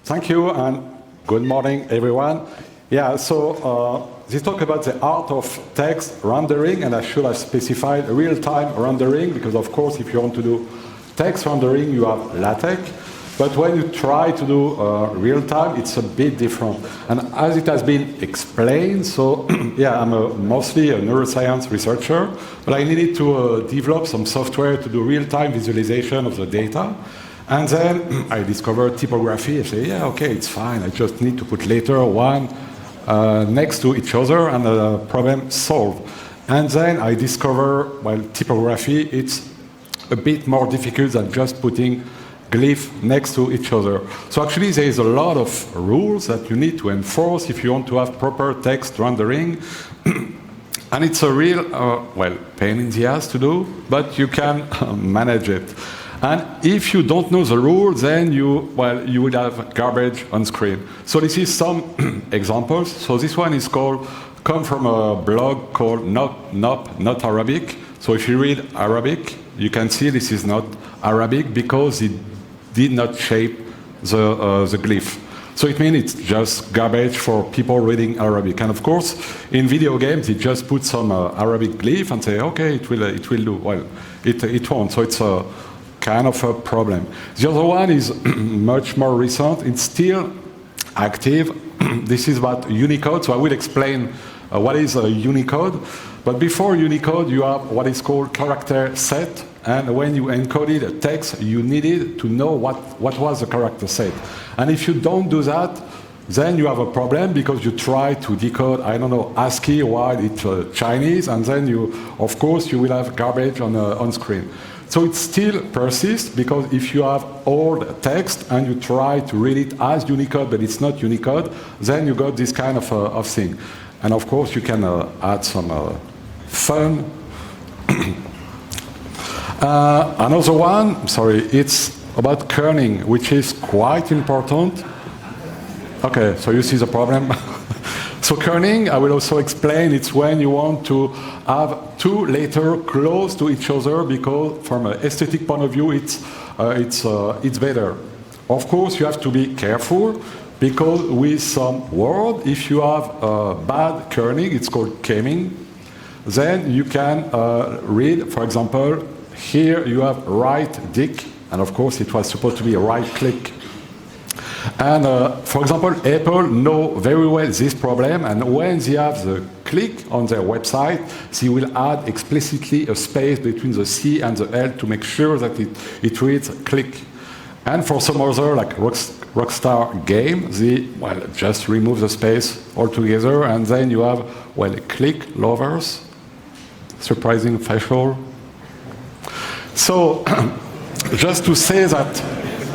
Thank you, and good morning, everyone. Yeah, so this talk about the art of text rendering, and I should have specified real-time rendering, because of course, if you want to do text rendering, you have LaTeX. But when you try to do real-time, it's a bit different. And as it has been explained, so yeah, I'm mostly a neuroscience researcher, but I needed to develop some software to do real-time visualization of the data. And then I discovered typography. I say, yeah, okay, it's fine. I just need to put letter one next to each other, and the problem solved. And then I discover, well, typography, it's a bit more difficult than just putting glyph next to each other. So actually, there is a lot of rules that you need to enforce if you want to have proper text rendering. And it's a real, well, pain in the ass to do, but you can manage it. And if you don't know the rules, then you will have garbage on screen. So this is some examples. So this one is come from a blog called Not Arabic. So if you read Arabic, you can see this is not Arabic because it did not shape the glyph. So it means it's just garbage for people reading Arabic. And of course, in video games, it just puts some Arabic glyph and say, okay, it will do. Well, it won't. So it's a kind of a problem. The other one is much more recent. It's still active. This is about Unicode. So I will explain what is Unicode. But before Unicode, you have what is called character set. And when you encoded a text, you needed to know what was the character set. And if you don't do that, then you have a problem because you try to decode, I don't know, ASCII while it's Chinese, and then of course, you will have garbage on screen. So it still persists because if you have old text and you try to read it as Unicode, but it's not Unicode, then you got this kind of thing. And of course, you can add some fun. Another one, sorry, it's about kerning, which is quite important. Okay, so you see the problem. So kerning, I will also explain, it's when you want to have two letters close to each other because from an aesthetic point of view, it's better. Of course, you have to be careful because with some word, if you have bad kerning, it's called keming, then you can read, for example, here you have right dick, and of course it was supposed to be right click. And for example, Apple know very well this problem, and when they have the click on their website, they will add explicitly a space between the C and the L to make sure that it reads click. And for some other, like Rockstar game, they just remove the space altogether, and then you have, click lovers, surprising facial. So, just to say that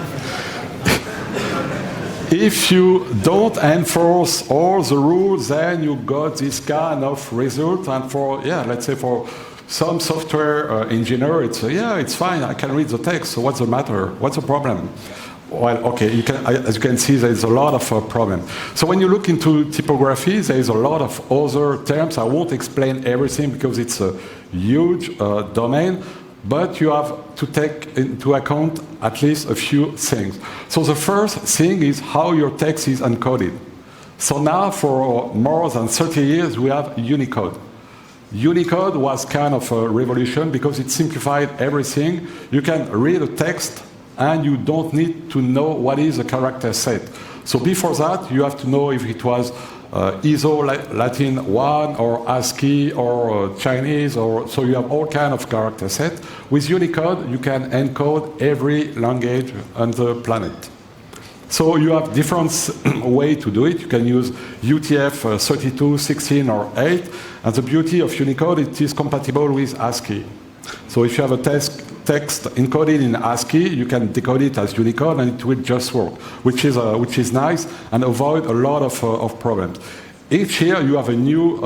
if you don't enforce all the rules, then you got this kind of result. And for, let's say for some software engineer, it's fine, I can read the text, so what's the matter? What's the problem? Well, okay, as you can see, there's a lot of problems. So when you look into typography, there's a lot of other terms. I won't explain everything because it's a huge domain. But you have to take into account at least a few things. So the first thing is how your text is encoded. So now for more than 30 years, we have Unicode. Unicode was kind of a revolution because it simplified everything. You can read a text and you don't need to know what is a character set. So before that, you have to know if it was ISO Latin 1 or ASCII or Chinese, so you have all kind of character set. With Unicode, you can encode every language on the planet. So you have different way to do it. You can use UTF 32, 16, or 8. And the beauty of Unicode, it is compatible with ASCII. So if you have a text encoded in ASCII, you can decode it as Unicode and it will just work, which is nice and avoid a lot of problems. Each year you have a new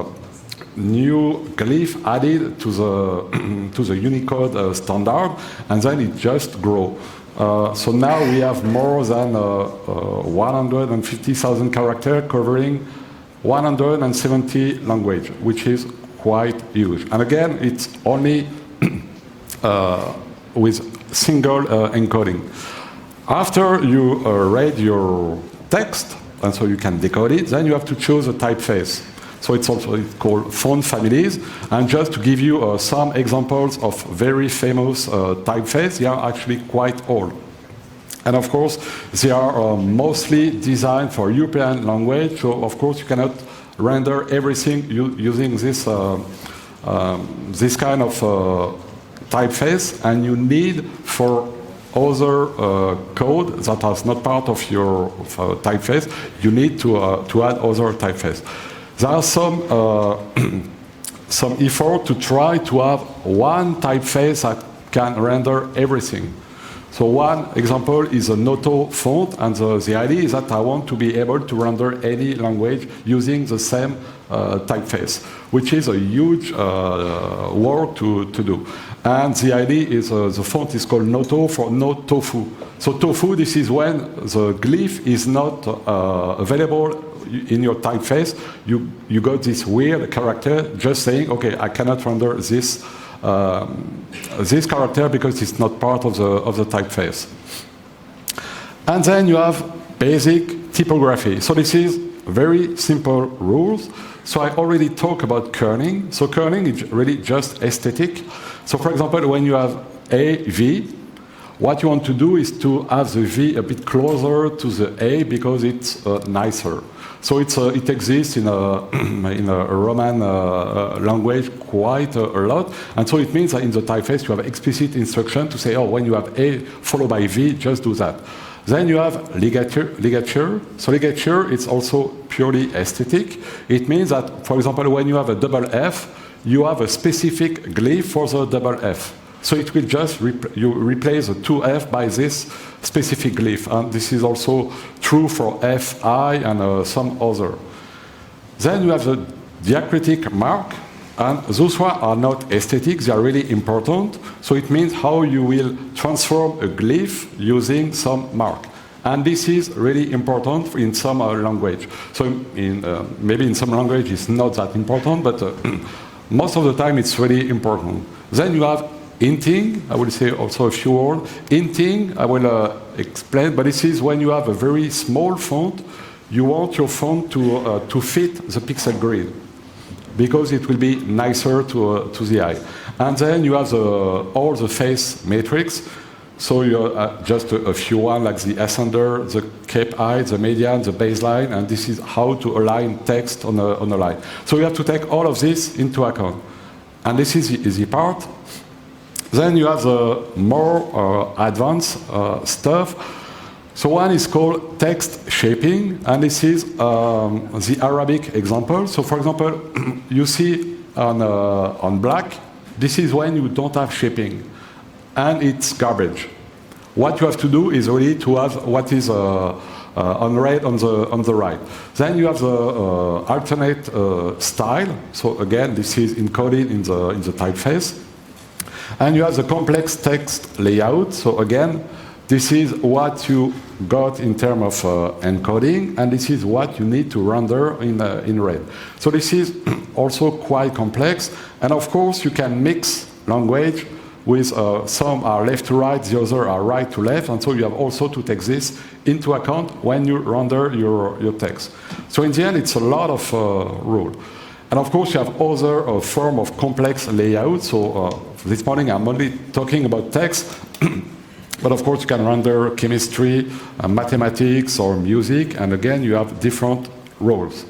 glyph added to the Unicode standard, and then it just grows. So now we have more than 150,000 characters covering 170 languages, which is quite huge. And again, it's only with single encoding. After you read your text, and so you can decode it, then you have to choose a typeface. So it's called font families. And just to give you some examples of very famous typefaces, they are actually quite old. And of course, they are mostly designed for European language. So of course, you cannot render everything using this this kind of typeface, and you need for other code that is not part of your typeface, you need to add other typeface. There are some effort to try to have one typeface that can render everything. So one example is a Noto font, and the idea is that I want to be able to render any language using the same typeface, which is a huge work to do. And the idea is the font is called Noto for no tofu. So tofu, this is when the glyph is not available in your typeface. You got this weird character just saying, okay, I cannot render this this character because it's not part of the typeface. And then you have basic typography. So this is very simple rules. So I already talked about kerning. So kerning is really just aesthetic. So for example, when you have a V, what you want to do is to have the V a bit closer to the A because it's nicer. So it exists in a Roman language quite a lot. And so it means that in the typeface you have explicit instruction to say, oh, when you have A followed by V, just do that. Then you have ligature. So ligature is also purely aesthetic. It means that, for example, when you have a double F, you have a specific glyph for the double F. So it will just you replace the 2F by this specific glyph. And this is also true for Fi and some other. Then you have the diacritic mark. And those ones are not aesthetic, they are really important. So it means how you will transform a glyph using some mark. And this is really important in some language. So maybe in some language it's not that important, but most of the time it's really important. Then you have inting. I will say also a few words. Inting, I will explain, but this is when you have a very small font, you want your font to fit the pixel grid, because it will be nicer to the eye. And then you have all the face matrix. So you have just a few ones like the ascender, the cape height, the median, the baseline, and this is how to align text on a line. So you have to take all of this into account. And this is the easy part. Then you have the more advanced stuff. So one is called text shaping, and this is the Arabic example. So for example, you see on black, this is when you don't have shaping, and it's garbage. What you have to do is really to have what is on red on the right. Then you have the alternate style. So again, this is encoded in the typeface. And you have the complex text layout. So again, this is what you got in terms of encoding, and this is what you need to render in red. So this is also quite complex. And of course, you can mix language with some are left to right, the other are right to left. And so you have also to take this into account when you render your text. So in the end, it's a lot of rules. And of course, you have other form of complex layout. So this morning, I'm only talking about text. But of course, you can render chemistry, mathematics, or music. And again, you have different roles.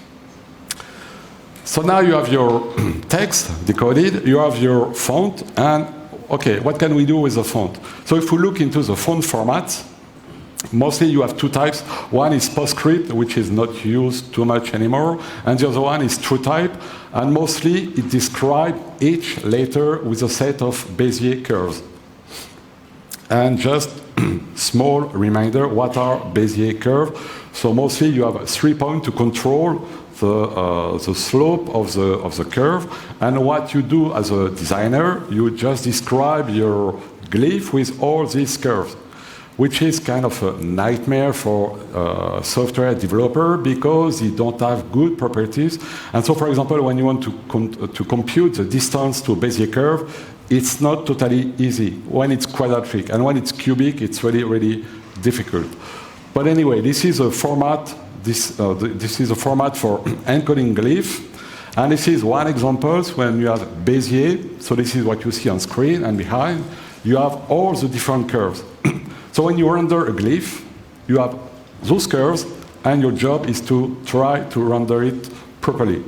So now you have your text decoded. You have your font. And OK, what can we do with the font? So if we look into the font format, mostly you have two types. One is PostScript, which is not used too much anymore. And the other one is TrueType. And mostly it describes each letter with a set of Bezier curves. And just small reminder, what are Bezier curves? So mostly you have 3 points to control the slope of the curve. And what you do as a designer, you just describe your glyph with all these curves, which is kind of a nightmare for software developer because you don't have good properties. And so, for example, when you want to compute the distance to a Bezier curve, it's not totally easy when it's quadratic. And when it's cubic, it's really, really difficult. But anyway, this is a format. This is a format for encoding glyph. And this is one example when you have Bézier. So this is what you see on screen, and behind you have all the different curves. So when you render a glyph, you have those curves, and your job is to try to render it properly.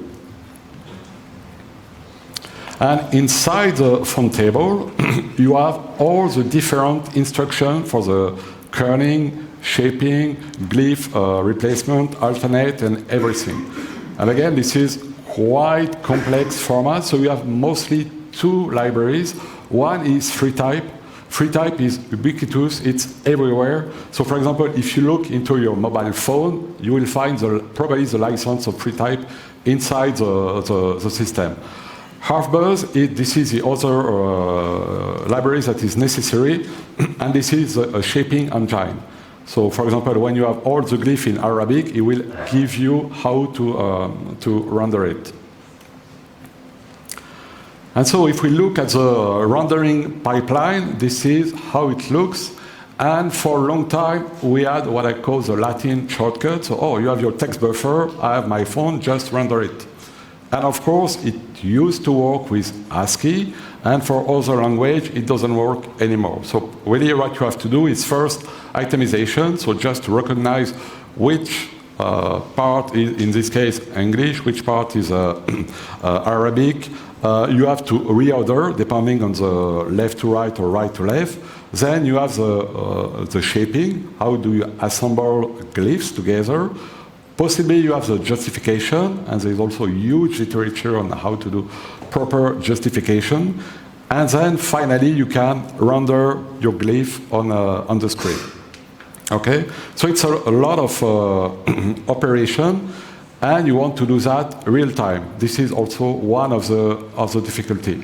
And inside the font table, you have all the different instructions for the kerning, shaping, glyph replacement, alternate, and everything. And again, this is quite complex format, so you have mostly two libraries. One is FreeType. FreeType is ubiquitous, it's everywhere. So for example, if you look into your mobile phone, you will find probably the license of FreeType inside the system. Halfbuzz, this is the other library that is necessary, and this is a shaping engine. So for example, when you have all the glyph in Arabic, it will give you how to render it. And so if we look at the rendering pipeline, this is how it looks. And for a long time, we had what I call the Latin shortcut. So, oh, you have your text buffer, I have my phone, just render it. And of course, it used to work with ASCII, and for other language, it doesn't work anymore. So really what you have to do is first itemization, so just to recognize which part is, in this case, English, which part is Arabic. You have to reorder, depending on the left to right or right to left. Then you have the shaping, how do you assemble glyphs together. Possibly you have the justification, and there's also huge literature on how to do proper justification. And then finally you can render your glyph on the screen. Okay? So it's a lot of operation, and you want to do that real time. This is also one of the difficulty.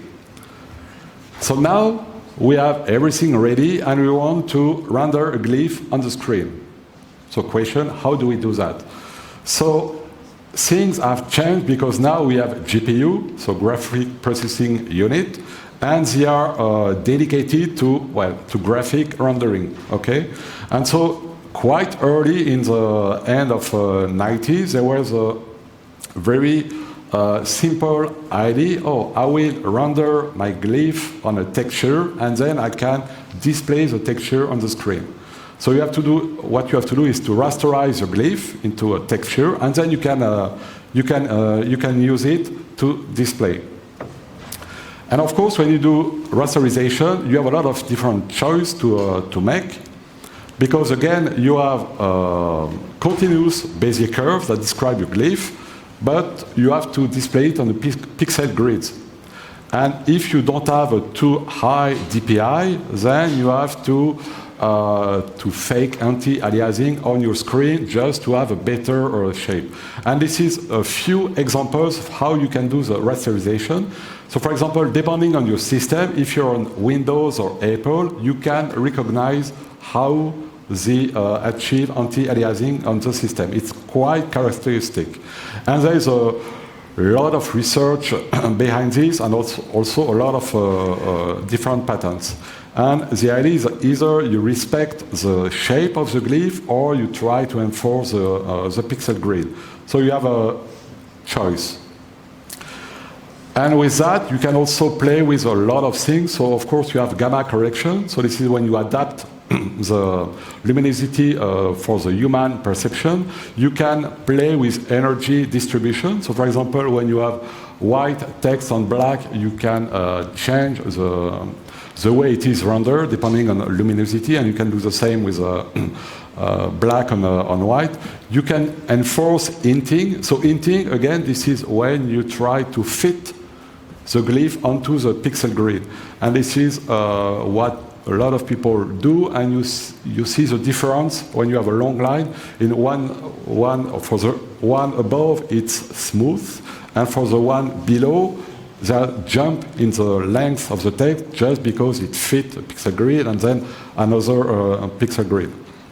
So now we have everything ready, and we want to render a glyph on the screen. So question, how do we do that? So things have changed because now we have GPU, so graphic processing unit, and they are dedicated to, well, to graphic rendering, okay? And so quite early in the end of 90s, there was a very simple idea, oh, I will render my glyph on a texture, and then I can display the texture on the screen. So you have to do, what you have to do is to rasterize your glyph into a texture, and then you can use it to display. And of course, when you do rasterization, you have a lot of different choices to make, because again, you have continuous Bezier curves that describe your glyph, but you have to display it on the pixel grids. And if you don't have a too high DPI, then you have to fake anti-aliasing on your screen just to have a better shape. And this is a few examples of how you can do the rasterization. So for example, depending on your system, if you're on Windows or Apple, you can recognize how they achieve anti-aliasing on the system. It's quite characteristic. And there is a lot of research behind this, and also a lot of different patterns. And the idea is either you respect the shape of the glyph or you try to enforce the pixel grid. So you have a choice. And with that, you can also play with a lot of things. So of course you have gamma correction. So this is when you adapt the luminosity for the human perception. You can play with energy distribution. So for example, when you have white text on black, you can change the way it is rendered depending on luminosity, and you can do the same with black on white. You can enforce inting. So inting, again, this is when you try to fit the glyph onto the pixel grid. And this is what a lot of people do, and you see the difference when you have a long line. In for the one above, it's smooth, and for the one below, they jump in the length of the text just because it fits a pixel grid and then another pixel grid.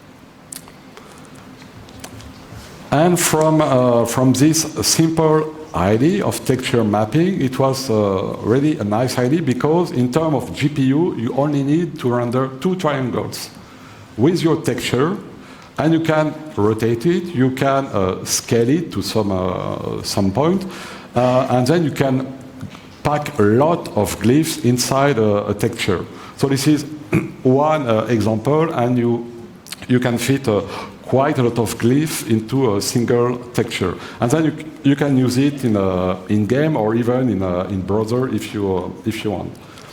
And from this simple idea of texture mapping, it was really a nice idea because in terms of GPU, you only need to render 2 triangles. with your texture, and you can rotate it, you can scale it to some point, and then you can pack a lot of glyphs inside a texture. So this is one example, and you can fit quite a lot of glyphs into a single texture. And then you can use it in game or even in browser if you want.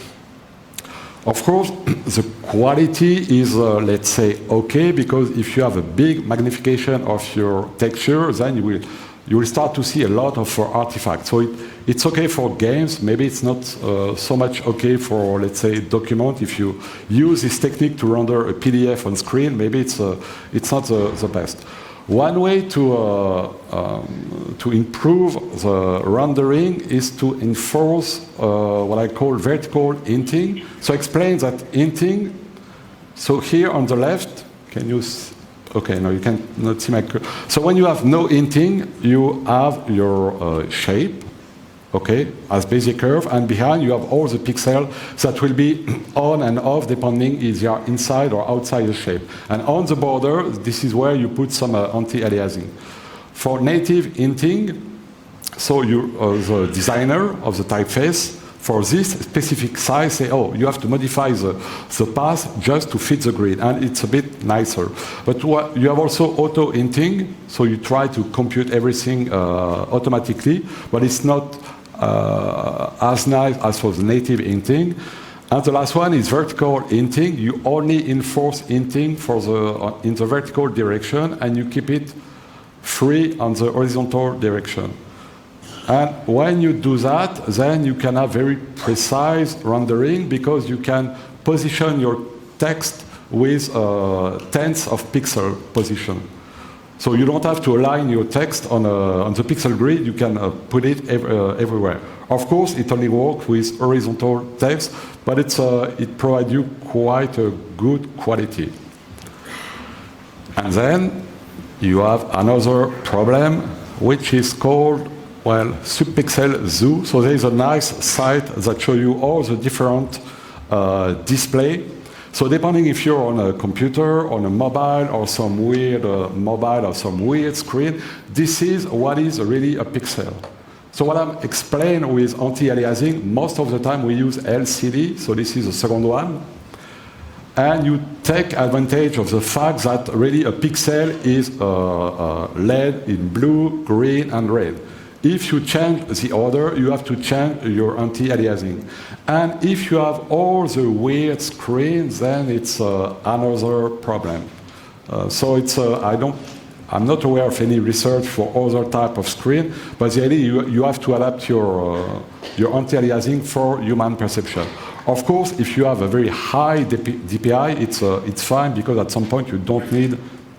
Of course, the quality is, let's say, okay, because if you have a big magnification of your texture, then you will start to see a lot of artifacts. So it's okay for games. Maybe it's not so much okay for, let's say, document. If you use this technique to render a PDF on screen, maybe it's not the best. One way to improve the rendering is to enforce what I call vertical hinting. So explain that hinting. So here on the left, can you? Okay, no, you cannot see my. So when you have no hinting, you have your shape, okay, as basic curve, and behind you have all the pixels that will be on and off depending if they are inside or outside the shape. And on the border, this is where you put some anti-aliasing. For native hinting, so the designer of the typeface, for this specific size, say, oh, you have to modify the path just to fit the grid, and it's a bit nicer. But you have also auto hinting, so you try to compute everything automatically, but it's not as nice as for the native hinting. And the last one is vertical hinting. You only enforce hinting in the vertical direction, and you keep it free on the horizontal direction. And when you do that, then you can have very precise rendering because you can position your text with tenths of pixel position. So you don't have to align your text on the pixel grid, you can put it everywhere. Of course, it only works with horizontal text, but it provides you quite a good quality. And then you have another problem, which is called subpixel zoo. So there is a nice site that shows you all the different display. So depending if you're on a computer, on a mobile, or some weird mobile or some weird screen, this is what is really a pixel. So what I'm explaining with anti-aliasing, most of the time we use LCD, so this is the second one. And you take advantage of the fact that really a pixel is LED in blue, green, and red. If you change the order, you have to change your anti-aliasing. And if you have all the weird screens, then it's another problem. So I'm not aware of any research for other type of screen, but the idea you have to adapt your anti-aliasing for human perception. Of course, if you have a very high DPI, it's fine because at some point you don't need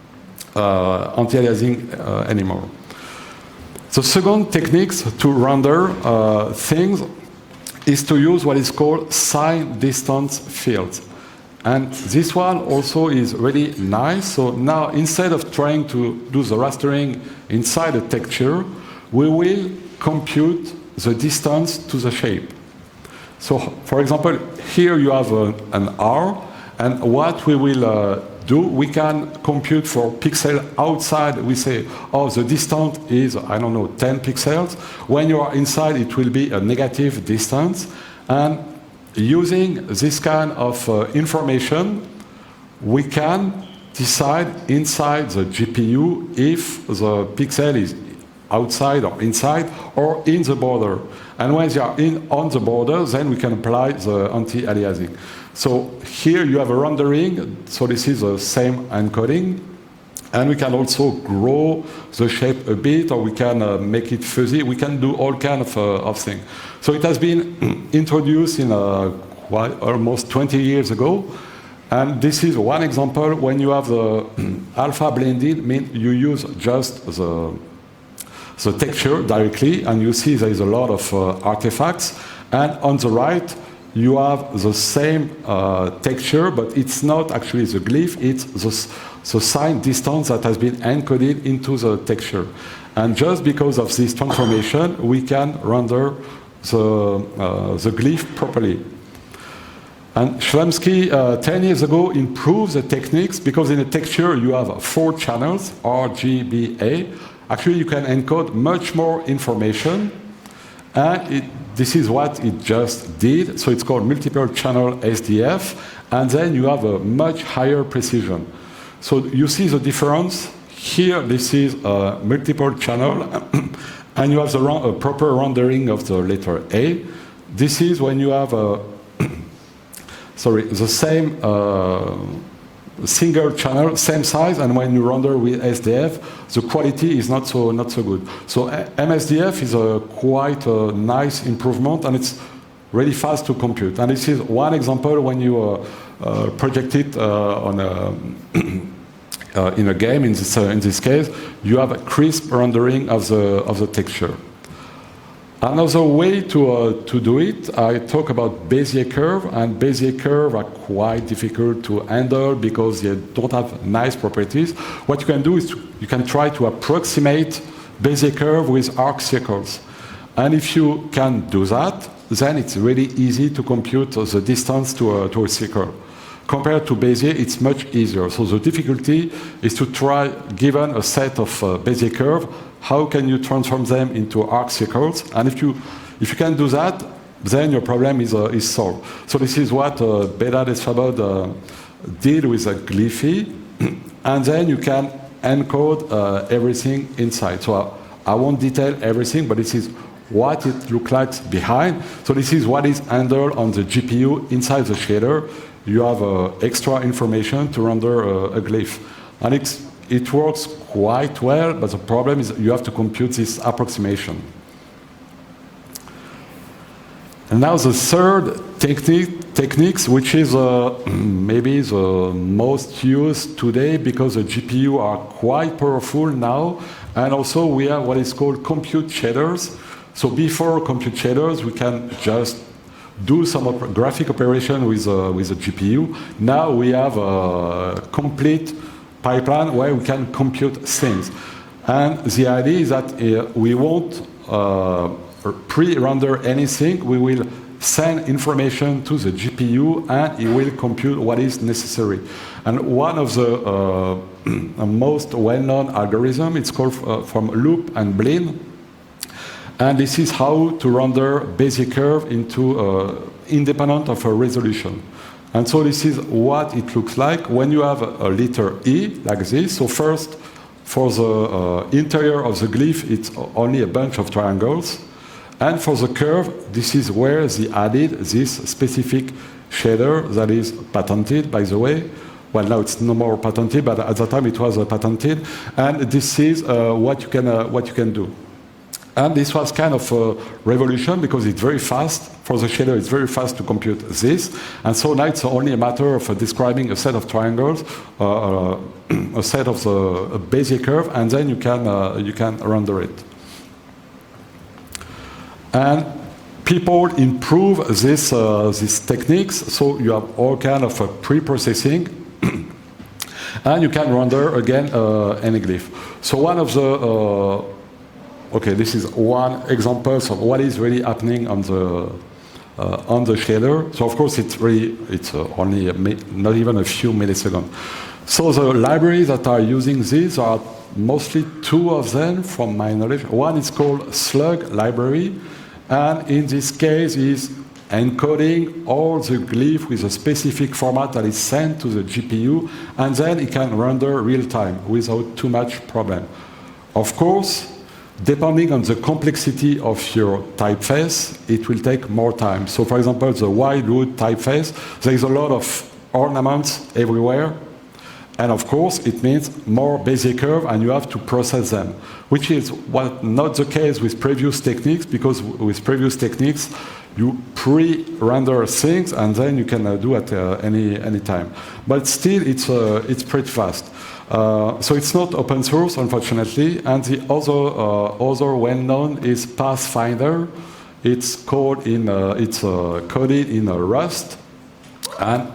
anti-aliasing anymore. The second technique to render things is to use what is called sign distance fields. And this one also is really nice. So now instead of trying to do the rastering inside a texture, we will compute the distance to the shape. So for example, here you have an R, and what we will we can compute for pixel outside. We say, oh, the distance is, I don't know, 10 pixels. When you are inside, it will be a negative distance. And using this kind of information, we can decide inside the GPU if the pixel is outside or inside or in the border. And when they are on the border, then we can apply the anti-aliasing. So here you have a rendering, so this is the same encoding, and we can also grow the shape a bit, or we can make it fuzzy. We can do all kinds of things. So it has been introduced in almost 20 years ago, and this is one example. When you have the alpha blended, means you use just the texture directly, and you see there is a lot of artifacts, and on the right, you have the same texture, but it's not actually the glyph, it's the sign distance that has been encoded into the texture. And just because of this transformation, we can render the glyph properly. And Shlemsky, 10 years ago, improved the techniques because in a texture you have 4 channels, RGBA. Actually, you can encode much more information. And this is what it just did. So it's called multiple channel SDF. And then you have a much higher precision. So you see the difference. Here, this is a multiple channel. And you have a proper rendering of the letter A. This is when you have the same single channel, same size, and when you render with SDF, the quality is not so good. So MSDF is quite a nice improvement, and it's really fast to compute. And this is one example when you project it in a game. In this case, you have a crisp rendering of the texture. Another way to do it, I talk about Bezier curve, and Bezier curve are quite difficult to handle because they don't have nice properties. What you can do is you can try to approximate Bezier curve with arc circles. And if you can do that, then it's really easy to compute the distance to a circle. Compared to Bezier, it's much easier. So the difficulty is to try, given a set of Bezier curve, how can you transform them into arc circles? And if you can do that, then your problem is solved. So this is what Bedad Esfabod did with a Glyphy, and then you can encode everything inside. So I won't detail everything, but this is what it looks like behind. So this is what is handled on the GPU inside the shader. You have extra information to render a glyph. And it works quite well, but the problem is you have to compute this approximation. And now the third techniques, which is maybe the most used today because the GPU are quite powerful now, and also we have what is called compute shaders. So before compute shaders, we can just do some graphic operation with the GPU. Now we have a complete pipeline where we can compute things. And the idea is that we won't pre-render anything. We will send information to the GPU and it will compute what is necessary. And one of the most well-known algorithms, it's called from Loop and Blin. And this is how to render Bezier curve into independent of a resolution. And so this is what it looks like when you have a letter E, like this. So first, for the interior of the glyph, it's only a bunch of triangles. And for the curve, this is where they added this specific shader that is patented, by the way. Well, now it's no more patented, but at the time it was patented. And this is what you can do. And this was kind of a revolution because it's very fast. For the shader, it's very fast to compute this. And so now it's only a matter of describing a set of triangles, a set of the Bezier curve, and then you can render it. And people improve these techniques. So you have all kind of pre-processing. And you can render, again, any glyph. So one of the... Okay, this is one example of what is really happening on the shader. So of course it's only not even a few milliseconds. So the libraries that are using this are mostly 2 of them, from my knowledge. One is called Slug library, and in this case is encoding all the glyph with a specific format that is sent to the GPU, and then it can render real time without too much problem. Of course, depending on the complexity of your typeface, it will take more time. So for example, the Wildwood typeface, there is a lot of ornaments everywhere. And of course, it means more Bezier curve, and you have to process them, which is not the case with previous techniques, because with previous techniques, you pre-render things, and then you can do at any time. But still, it's pretty fast. So it's not open source, unfortunately. And the other well-known is Pathfinder. It's coded in Rust, and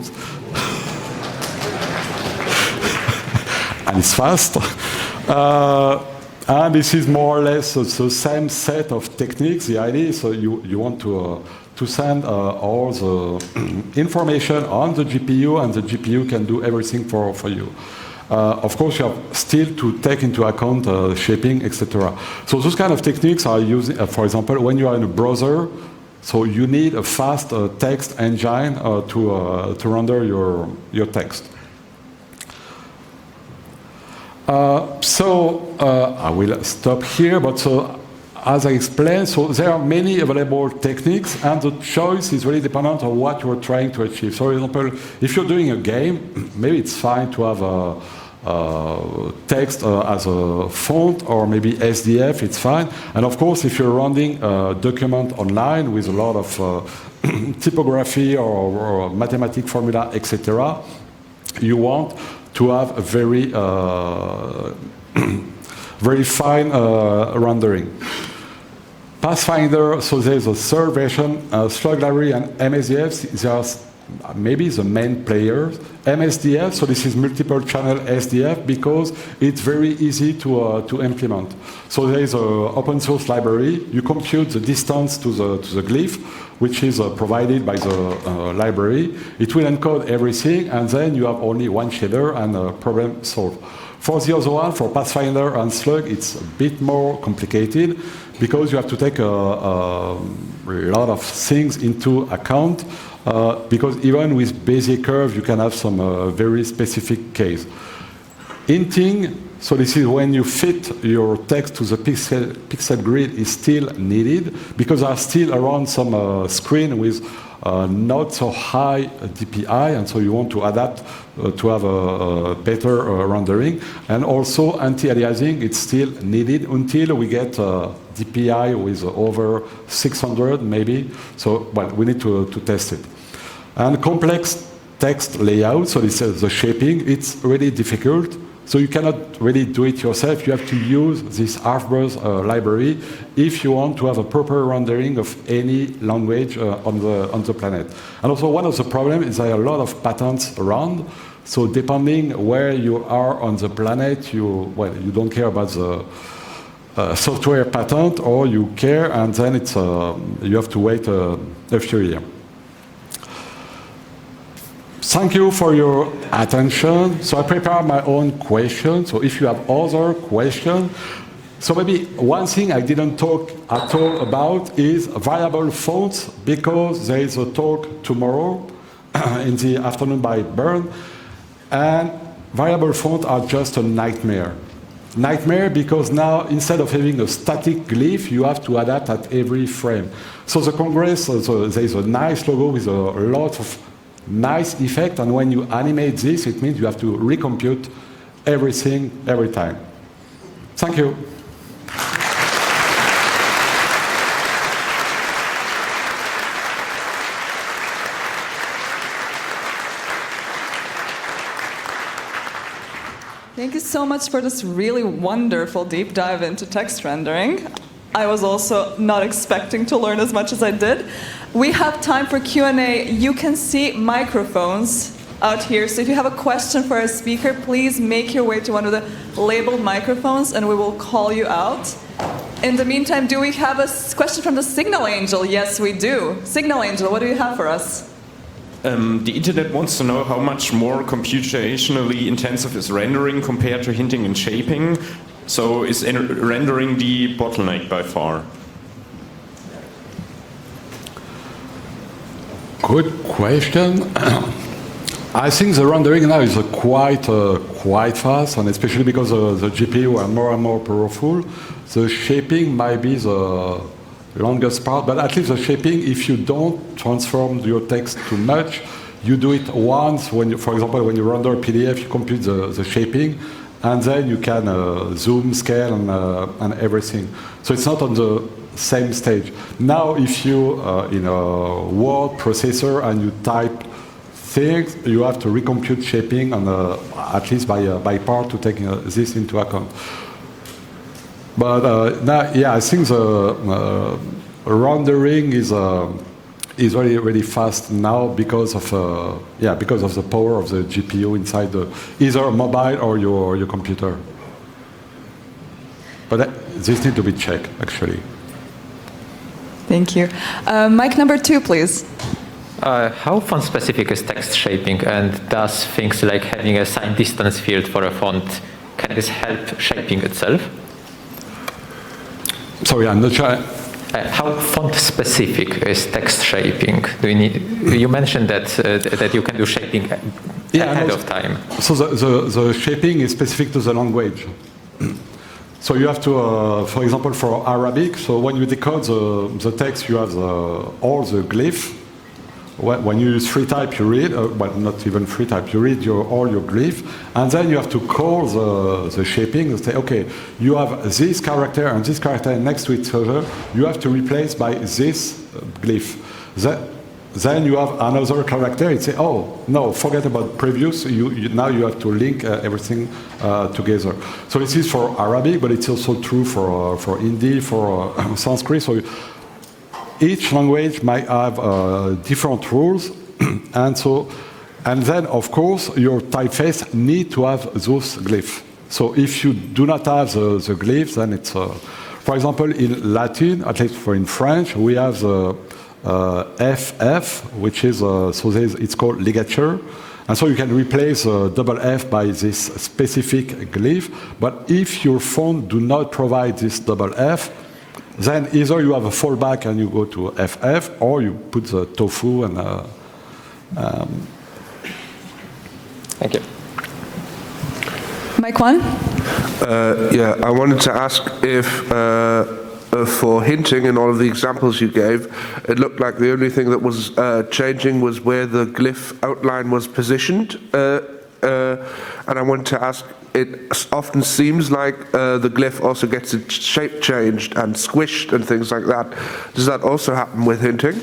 and it's fast. And this is more or less the same set of techniques. The idea is you want to to send all the information on the GPU, and the GPU can do everything for you. Of course, you have still to take into account shaping, etc. So those kind of techniques are used, for example, when you are in a browser, so you need a fast text engine to render your text. I will stop here, but so as I explained, so there are many available techniques, and the choice is really dependent on what you're trying to achieve. So, for example, if you're doing a game, maybe it's fine to have a text as a font, or maybe SDF, it's fine. And of course, if you're running a document online with a lot of typography or mathematical formula, etc., you want to have a very, very fine rendering. Pathfinder, so there's a third version, Slug Library and MSDF, they are maybe the main players. MSDF, so this is multiple channel SDF, because it's very easy to implement. So there is an open source library. You compute the distance to the glyph, which is provided by the library. It will encode everything, and then you have only one shader and problem solved. For the other one, for Pathfinder and Slug, it's a bit more complicated, because you have to take a lot of things into account, because even with basic curve, you can have some very specific case. Hinting, so this is when you fit your text to the pixel grid, is still needed, because there are still around some screen with not so high DPI, and so you want to adapt to have a better rendering. And also anti-aliasing, it's still needed until we get DPI with over 600 maybe. So, well, we need to test it. And complex text layout, so this is the shaping, it's really difficult. So you cannot really do it yourself. You have to use this Harvard's library if you want to have a proper rendering of any language on the planet. And also one of the problems is there are a lot of patents around. So depending where you are on the planet, you don't care about the software patent, or you care, and then it's you have to wait a few years. Thank you for your attention. So I prepared my own questions. So if you have other questions, so maybe one thing I didn't talk at all about is variable fonts, because there is a talk tomorrow in the afternoon by Bern, and variable fonts are just a nightmare. Nightmare because now, instead of having a static glyph, you have to adapt at every frame. So the Congress, so there is a nice logo with a lot of nice effect, and when you animate this, it means you have to recompute everything every time. Thank you. Thank you so much for this really wonderful deep dive into text rendering. I was also not expecting to learn as much as I did. We have time for Q&A. You can see microphones out here, so if you have a question for our speaker, please make your way to one of the labeled microphones and we will call you out. In the meantime, do we have a question from the Signal Angel? Yes, we do. Signal Angel, what do you have for us? The internet wants to know how much more computationally intensive is rendering compared to hinting and shaping. So is rendering the bottleneck by far? Good question. I think the rendering now is quite fast, and especially because the GPU are more and more powerful. The shaping might be the longest part, but at least the shaping, if you don't transform your text too much, you do it once. When you, for example, when you render a PDF, you compute the shaping, and then you can zoom, scale, and everything. So it's not on the same stage. Now, if you in a word processor and you type things, you have to recompute shaping, and at least by part to take this into account. But now, yeah, I think the rendering is really, really fast now because of the power of the GPU inside either mobile or your computer. But this needs to be checked, actually. Thank you. Mic number 2, please. How font specific is text shaping, and does things like having a sign distance field for a font, can this help shaping itself? Sorry, I'm not sure. How font specific is text shaping? You mentioned that you can do shaping ahead of time. So the shaping is specific to the language. So you have to, for example, for Arabic, so when you decode the text, you have all the glyph. When you use free type, you read, well, not even free type, you read all your glyph, and then you have to call the shaping and say, okay, you have this character and this character next to each other, you have to replace by this glyph. Then you have another character, you say, oh, no, forget about previous, now you have to link everything together. So this is for Arabic, but it's also true for Hindi, for Sanskrit. So each language might have different rules, and then of course your typeface need to have those glyphs. So if you do not have the glyphs, then it's, for example, in Latin, at least in French, we have the FF, which is it's called ligature, and so you can replace double F by this specific glyph. But if your font do not provide this double F, then either you have a fallback and you go to FF, or you put the tofu and. Thank you. Mic 1. Yeah, I wanted to ask if for hinting in all of the examples you gave, it looked like the only thing that was changing was where the glyph outline was positioned. And I wanted to ask, it often seems like the glyph also gets its shape changed and squished and things like that. Does that also happen with hinting?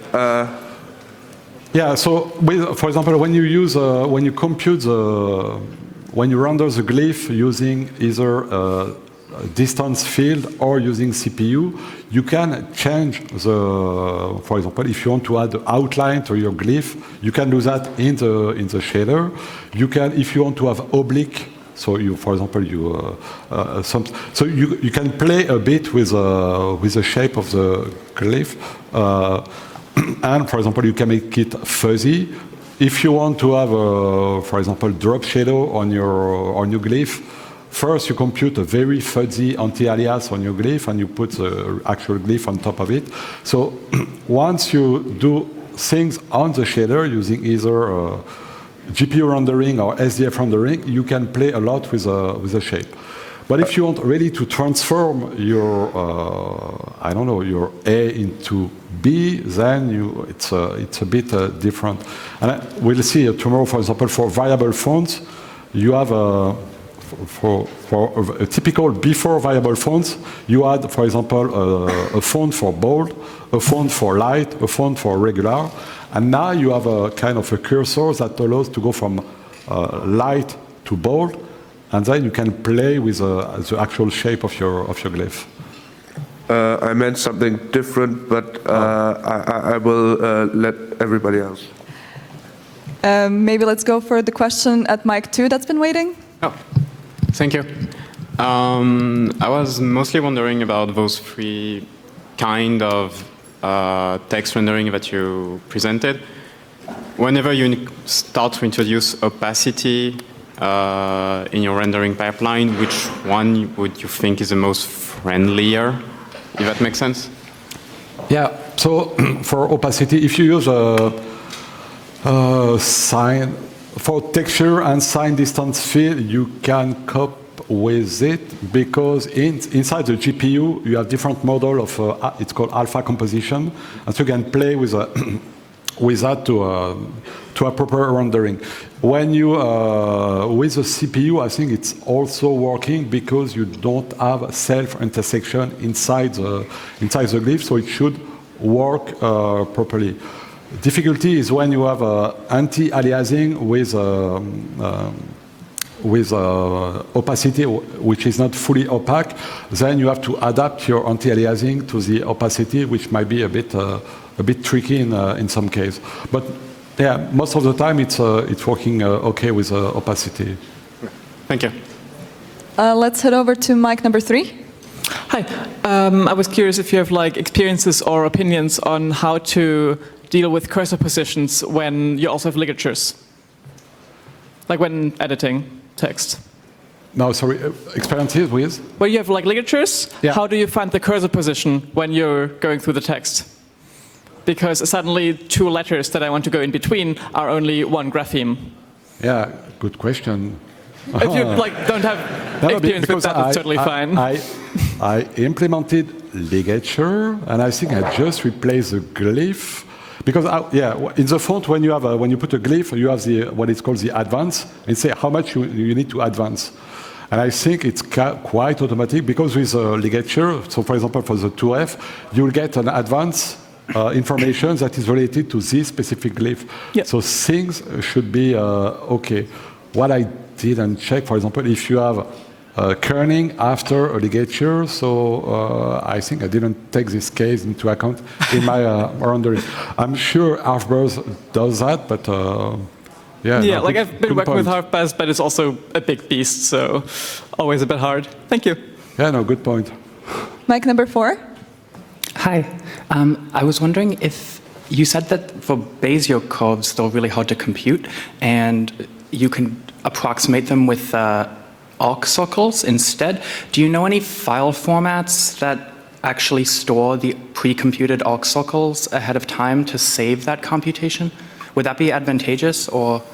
Yeah, so for example, when you compute when you render the glyph using either distance field or using CPU, you can change for example, if you want to add outline to your glyph, you can do that in the shader. You can, if you want to have oblique, so for example, you can play a bit with the shape of the glyph, and for example, you can make it fuzzy. If you want to have, for example, drop shadow on your glyph, first you compute a very fuzzy anti-alias on your glyph, and you put the actual glyph on top of it. So once you do things on the shader using either GPU rendering or SDF rendering, you can play a lot with the shape. But if you want really to transform your, I don't know, your A into B, then it's a bit different. And we'll see tomorrow, for example, for variable fonts, you have for a typical before variable fonts, you add, for example, a font for bold, a font for light, a font for regular, and now you have a kind of a cursor that allows to go from light to bold, and then you can play with the actual shape of your glyph. I meant something different, but I will let everybody else. Maybe let's go for the question at mic 2 that's been waiting. Oh, thank you. I was mostly wondering about those three kind of text rendering that you presented. Whenever you start to introduce opacity in your rendering pipeline, which one would you think is the most friendlier, if that makes sense? Yeah, so for opacity, if you use sign, for texture and sign distance field, you can cope with it because inside the GPU, you have different model of, it's called alpha composition, and so you can play with that to a proper rendering. When you, with the CPU, I think it's also working because you don't have self-intersection inside the glyph, so it should work properly. Difficulty is when you have anti-aliasing with opacity, which is not fully opaque, then you have to adapt your anti-aliasing to the opacity, which might be a bit tricky in some case. But yeah, most of the time it's working okay with opacity. Thank you. Let's head over to mic number 3. Hi. I was curious if you have like experiences or opinions on how to deal with cursor positions when you also have ligatures, like when editing text. No, sorry, experiences with? When you have like ligatures, Yeah. how do you find the cursor position when you're going through the text? Because suddenly 2 letters that I want to go in between are only one grapheme. Yeah, good question. If you like don't have experience with that, it's totally fine. I implemented ligature, and I think I just replaced the glyph. Because in the font, when you put a glyph, you have what is called the advance, and say how much you need to advance. And I think it's quite automatic because with a ligature, so for example for the 2F, you'll get an advance information that is related to this specific glyph. Yeah. So things should be okay. What I didn't check, for example, if you have kerning after a ligature, so I think I didn't take this case into account in my rendering. I'm sure Harfbers does that, but Yeah, no, like good- I've been good working with point. Harfbas, but it's also a big beast, so always a bit hard. Thank you. Yeah, no, good point. Mic number 4. Hi. I was wondering if you said that for Bezier curves, they're really hard to compute, and you can approximate them with arc circles instead. Do you know any file formats that actually store the pre-computed arc circles ahead of time to save that computation? Would that be advantageous, or?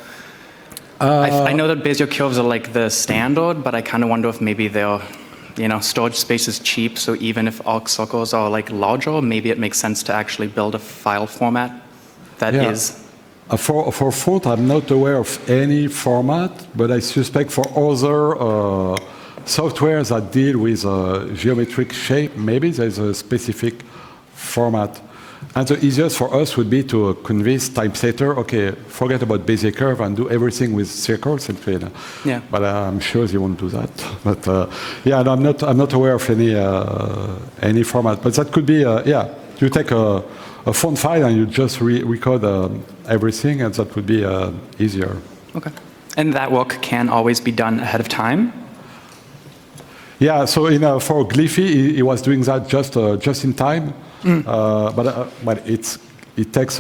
I know that Bezier curves are like the standard, but I kind of wonder if maybe they're, storage space is cheap, so even if arc circles are like larger, maybe it makes sense to actually build a file format that is. For font, I'm not aware of any format, but I suspect for other softwares that deal with geometric shape, maybe there's a specific format. And the easiest for us would be to convince typesetter, okay, forget about Bezier curve and do everything with circles and fill. Yeah. But I'm sure they won't do that. But no, I'm not aware of any format. But that could be, you take a font file and you just record everything, and that would be easier. Okay. And that work can always be done ahead of time? Yeah, so for Glyphy, he was doing that just in time. But it takes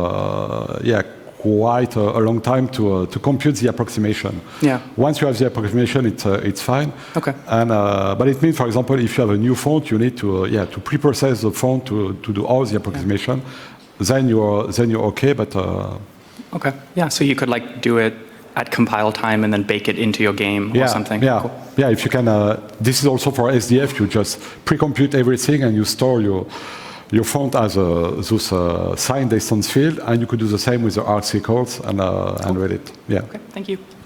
quite a long time to compute the approximation. Yeah. Once you have the approximation, it's fine. Okay. And but it means, for example, if you have a new font, you need to pre-process the font to do all the approximation. Then you're okay. But Okay. Yeah. So you could like do it at compile time and then bake it into your game or something. Yeah. Cool. Yeah. If you can, this is also for SDF. You just pre-compute everything and you store your font as those sign distance field, and you could do the same with the arc circles and read it. Yeah. Okay. Thank you.